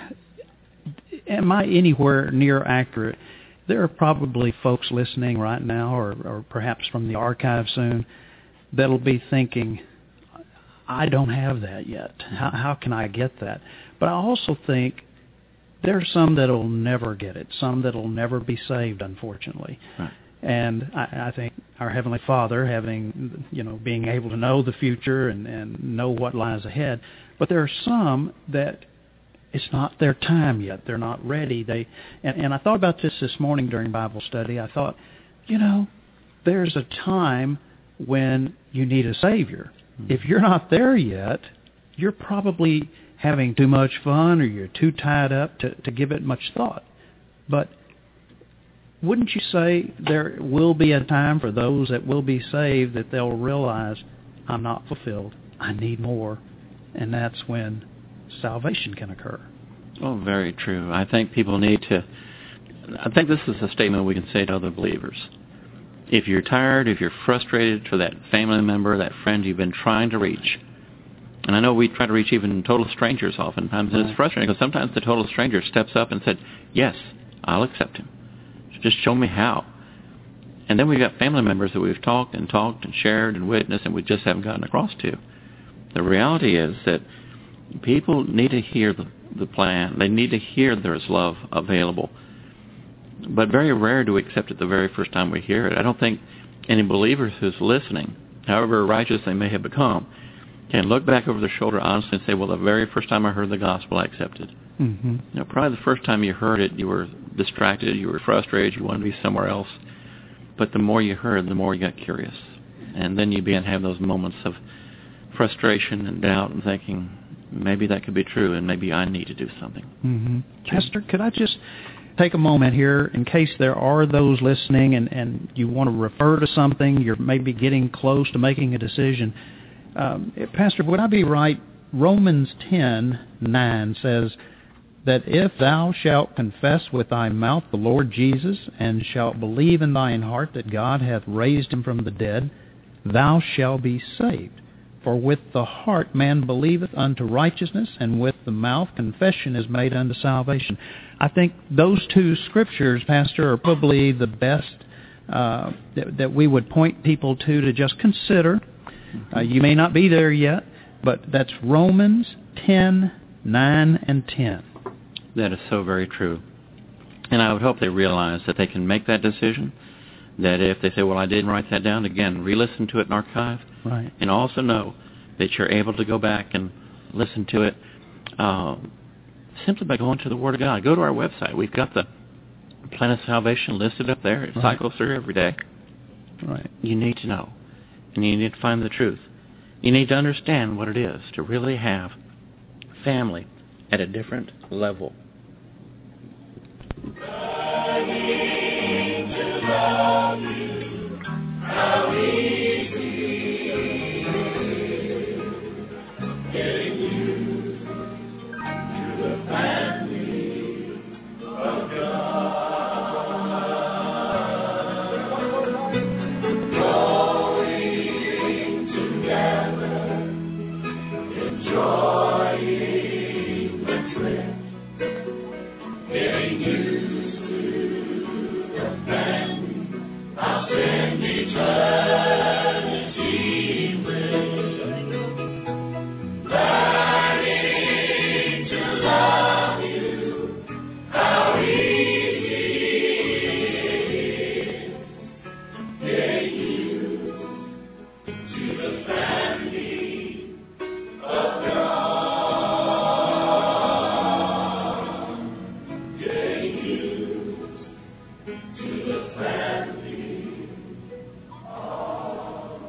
am I anywhere near accurate? There are probably folks listening right now, or perhaps from the archive soon, that'll be thinking, I don't have that yet. How can I get that? But I also think there are some that'll never get it, some that'll never be saved, unfortunately. Right. And I think our Heavenly Father, having, being able to know the future and know what lies ahead, but there are some that it's not their time yet. They're not ready. And I thought about this morning during Bible study. I thought, there's a time when you need a Savior. Mm-hmm. If you're not there yet, you're probably having too much fun, or you're too tied up to give it much thought. But wouldn't you say there will be a time for those that will be saved that they'll realize, I'm not fulfilled, I need more, and that's when salvation can occur? Oh, very true. I think people need to, I think this is a statement we can say to other believers. If you're tired, if you're frustrated for that family member, that friend you've been trying to reach, and I know we try to reach even total strangers oftentimes, and it's frustrating because sometimes the total stranger steps up and said, yes, I'll accept him. Just show me how. And then we've got family members that we've talked and shared and witnessed, and we just haven't gotten across to. The reality is that people need to hear the plan. They need to hear there is love available. But very rare do we accept it the very first time we hear it. I don't think any believer who's listening, however righteous they may have become, can look back over their shoulder honestly and say, well, the very first time I heard the gospel, I accepted. Mm-hmm. Probably the first time you heard it, you were distracted, you were frustrated, you wanted to be somewhere else. But the more you heard, the more you got curious. And then you began to have those moments of frustration and doubt and thinking, maybe that could be true, and maybe I need to do something. Mm-hmm. Pastor, could I just take a moment here in case there are those listening and you want to refer to something, you're maybe getting close to making a decision. Pastor, would I be right? Romans 10:9 says that if thou shalt confess with thy mouth the Lord Jesus, and shalt believe in thine heart that God hath raised him from the dead, thou shalt be saved. For with the heart man believeth unto righteousness, and with the mouth confession is made unto salvation. I think those two scriptures, Pastor, are probably the best that we would point people to just consider. You may not be there yet, but that's Romans 10:9 and 10. That is so very true. And I would hope they realize that they can make that decision, that if they say, well, I didn't write that down, again, re-listen to it in archive. Right. And also know that you're able to go back and listen to it simply by going to the Word of God. Go to our website. We've got the plan of salvation listed up there. It cycles through every day. Right. You need to know, and you need to find the truth. You need to understand what it is to really have family at a different level. I need to love you, how easy getting you to the family of God. Growing together, enjoying the trip, getting used to the family. I'll spend eternity with, learning to love you. How easy it is getting you to the family of God. Getting you to the family of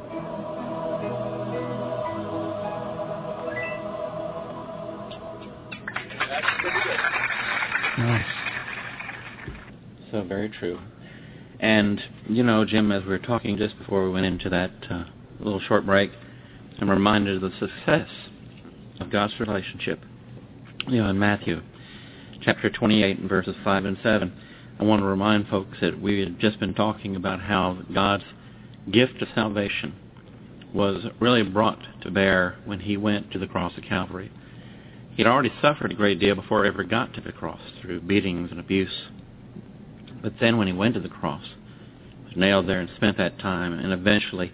Nice. So very true. And, you know, Jim, as we were talking just before we went into that little short break, I'm reminded of the success of God's relationship. You know, in Matthew chapter 28 and verses 5 and 7, I want to remind folks that we had just been talking about how God's gift of salvation was really brought to bear when he went to the cross of Calvary. He'd already suffered a great deal before he ever got to the cross through beatings and abuse. But then when he went to the cross, he was nailed there and spent that time and eventually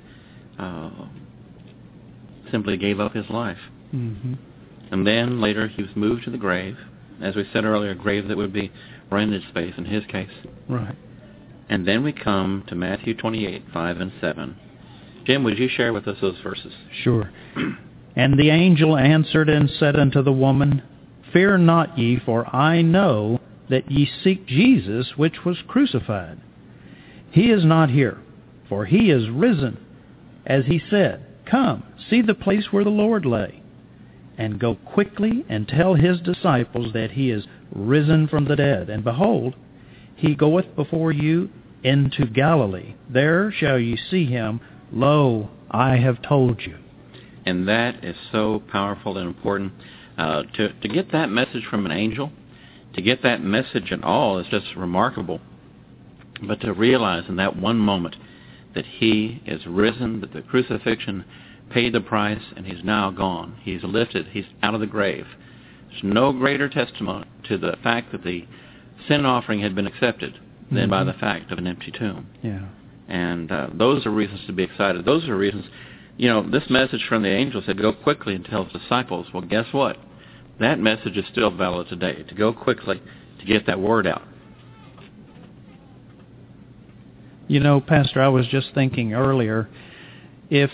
simply gave up his life. Mm-hmm. And then later he was moved to the grave, as we said earlier, a grave that would be rented space in his case. Right. And then we come to Matthew 28, 5 and 7. Jim, would you share with us those verses? Sure. And the angel answered and said unto the woman, Fear not ye, for I know that ye seek Jesus, which was crucified. He is not here, for he is risen, as he said. Come, see the place where the Lord lay, and go quickly and tell his disciples that he is risen from the dead. And behold, he goeth before you into Galilee. There shall ye see him. Lo, I have told you. And that is so powerful and important. To get that message from an angel, to get that message at all is just remarkable. But to realize in that one moment that he is risen, that the crucifixion paid the price, and he's now gone. He's lifted. He's out of the grave. There's no greater testimony to the fact that the sin offering had been accepted than by the fact of an empty tomb. Yeah. And those are reasons to be excited. Those are reasons. You know, this message from the angel said, go quickly and tell his disciples. Well, guess what? That message is still valid today, to go quickly to get that word out. You know, Pastor, I was just thinking earlier, if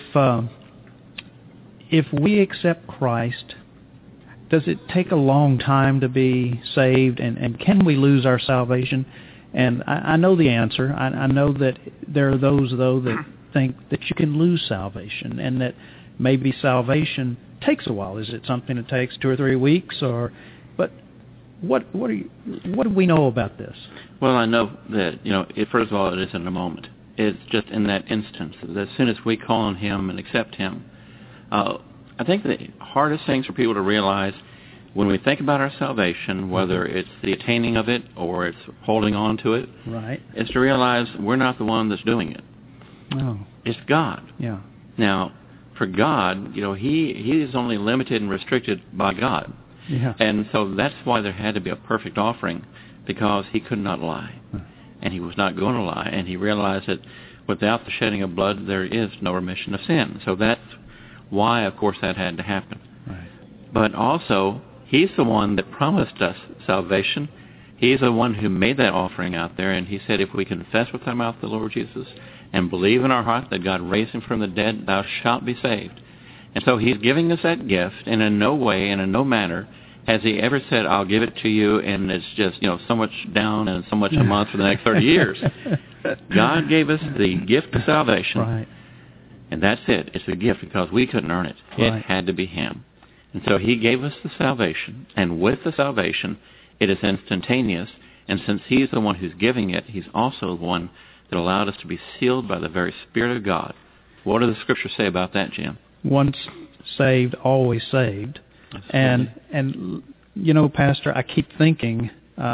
we accept Christ, does it take a long time to be saved, and can we lose our salvation? And I know the answer. I know that there are those, though, that think that you can lose salvation, and that maybe salvation takes a while. Is it something that takes 2 or 3 weeks, or? But what do we know about this? Well, I know that, you know, first of all, it isn't a moment. It's just in that instance. As soon as we call on him and accept him, I think the hardest things for people to realize when we think about our salvation, whether it's the attaining of it or it's holding on to it, right, is to realize we're not the one that's doing it. No. It's God. Yeah. Now, for God, you know, he is only limited and restricted by God. Yeah. And so that's why there had to be a perfect offering, because he could not lie. And he was not going to lie. And he realized that without the shedding of blood, there is no remission of sin. So that's why, of course, that had to happen. Right. But also, He's the one that promised us salvation. He's the one who made that offering out there, and he said, if we confess with our mouth the Lord Jesus and believe in our heart that God raised him from the dead, thou shalt be saved. And so he's giving us that gift, and in no way and in no manner has he ever said, I'll give it to you, and it's just, so much down and so much a month for the next 30 years. God gave us the gift of salvation, right. And that's it. It's a gift because we couldn't earn it. Right. It had to be him. And so he gave us the salvation, and with the salvation, it is instantaneous, and since he's the one who's giving it, he's also the one that allowed us to be sealed by the very Spirit of God. What do the Scriptures say about that, Jim? Once saved, always saved. And Pastor, I keep thinking,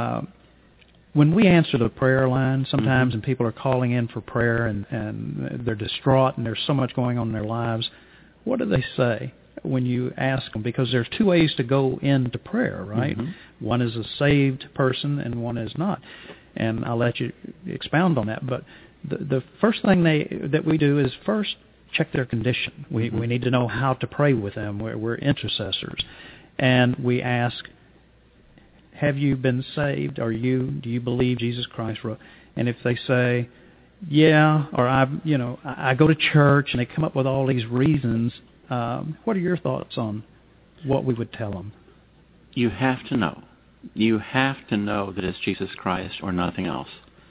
when we answer the prayer line sometimes and people are calling in for prayer and they're distraught and there's so much going on in their lives, what do they say when you ask them? Because there's two ways to go into prayer, right? Mm-hmm. One is a saved person and one is not. And I'll let you expound on that. But the first thing that we do is first check their condition. We need to know how to pray with them. We're intercessors. And we ask, have you been saved? Do you believe Jesus Christ wrote? And if they say, yeah, or I go to church, and they come up with all these reasons, what are your thoughts on what we would tell them? You have to know. You have to know that it's Jesus Christ or nothing else.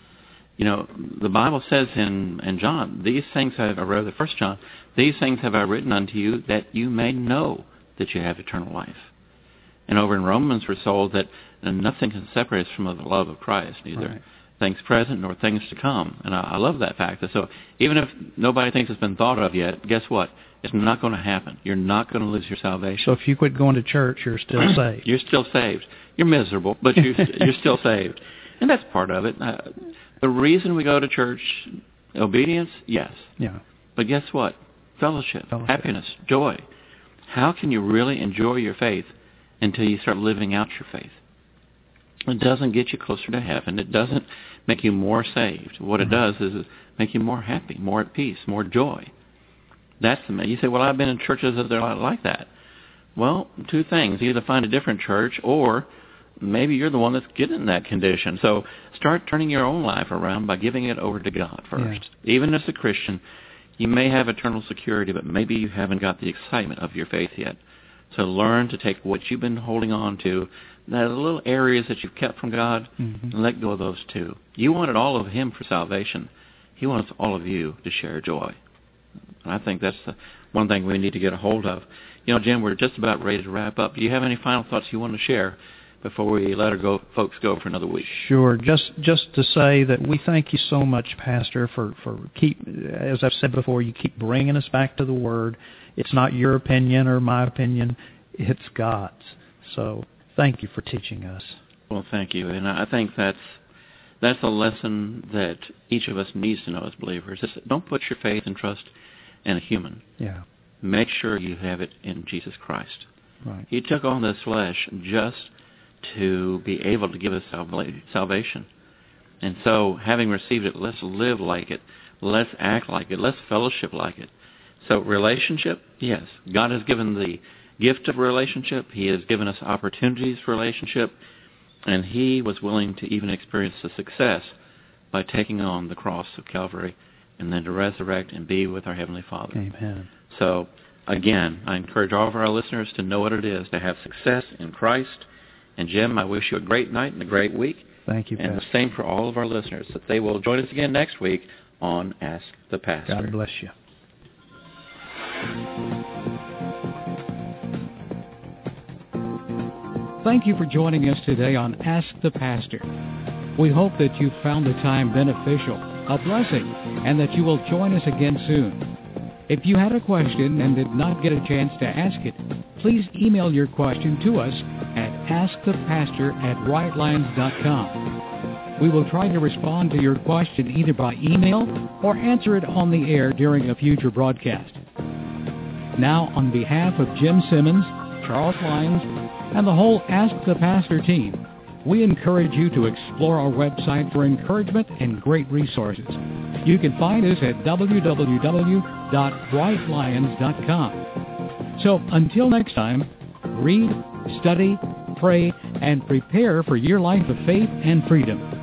The Bible says in John, these things have I read, 1 John, these things have I written unto you that you may know that you have eternal life. And over in Romans we're told that nothing can separate us from the love of Christ, neither things present nor things to come. And I love that fact. So even if nobody thinks it's been thought of yet, guess what? It's not going to happen. You're not going to lose your salvation. So if you quit going to church, you're still saved. You're still saved. You're miserable, but you're still saved. And that's part of it. The reason we go to church, obedience, yes. Yeah. But guess what? Fellowship, happiness, joy. How can you really enjoy your faith until you start living out your faith? It doesn't get you closer to heaven. It doesn't make you more saved. What it does is make you more happy, more at peace, more joy. That's the main. You say, well, I've been in churches that are like that. Well, two things. Either find a different church or maybe you're the one that's getting in that condition. So start turning your own life around by giving it over to God first. Yeah. Even as a Christian, you may have eternal security, but maybe you haven't got the excitement of your faith yet. So learn to take what you've been holding on to, the little areas that you've kept from God, and let go of those too. You wanted all of him for salvation. He wants all of you to share joy. And I think that's the one thing we need to get a hold of. Jim, we're just about ready to wrap up. Do you have any final thoughts you want to share before we let our folks go for another week? Sure. Just to say that we thank you so much, Pastor, for as I've said before, you keep bringing us back to the Word. It's not your opinion or my opinion. It's God's. So thank you for teaching us. Well, thank you. And I think that's a lesson that each of us needs to know as believers. Don't put your faith and trust in a human. Yeah. Make sure you have it in Jesus Christ. Right. He took on this flesh just to be able to give us salvation. And so, having received it, let's live like it. Let's act like it. Let's fellowship like it. So, relationship, yes. God has given the gift of relationship. He has given us opportunities for relationship. And he was willing to even experience the success by taking on the cross of Calvary and then to resurrect and be with our Heavenly Father. Amen. So, again, I encourage all of our listeners to know what it is to have success in Christ. And Jim, I wish you a great night and a great week. Thank you, Pastor. And the same for all of our listeners, that they will join us again next week on Ask the Pastor. God bless you. Thank you for joining us today on Ask the Pastor. We hope that you found the time beneficial, a blessing, and that you will join us again soon. If you had a question and did not get a chance to ask it, please email your question to us at askthepastor@rightlions.com. We will try to respond to your question either by email or answer it on the air during a future broadcast. Now, on behalf of Jim Simmons, Charles Lyons, and the whole Ask the Pastor team, we encourage you to explore our website for encouragement and great resources. You can find us at www.brightlions.com. So until next time, read, Study, pray, and prepare for your life of faith and freedom.